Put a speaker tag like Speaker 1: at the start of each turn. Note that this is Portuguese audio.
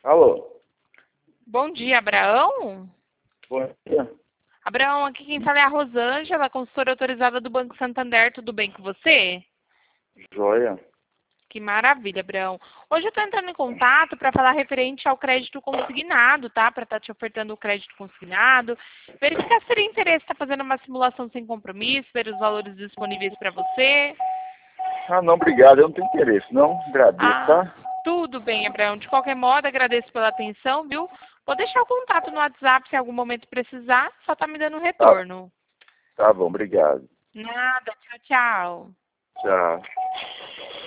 Speaker 1: Alô?
Speaker 2: Bom dia, Abraão.
Speaker 1: Bom dia.
Speaker 2: Abraão, aqui quem fala é a Rosângela, consultora autorizada do Banco Santander. Tudo bem com você?
Speaker 1: Joia.
Speaker 2: Que maravilha, Abraão. Hoje eu estou entrando em contato para falar referente ao crédito consignado, tá? Para estar te ofertando o crédito consignado. Verificar se teria interesse em estar fazendo uma simulação sem compromisso, ver os valores disponíveis para você.
Speaker 1: Ah, não, obrigado. Eu não tenho interesse, não. Agradeço,
Speaker 2: Ah,
Speaker 1: tá?
Speaker 2: tudo bem, Abraão. De qualquer modo, agradeço pela atenção, viu? Vou deixar o contato no WhatsApp se em algum momento precisar. Só tá me dando um
Speaker 1: Tá,
Speaker 2: retorno.
Speaker 1: tá bom, obrigado.
Speaker 2: Nada. Tchau, tchau.
Speaker 1: Tchau.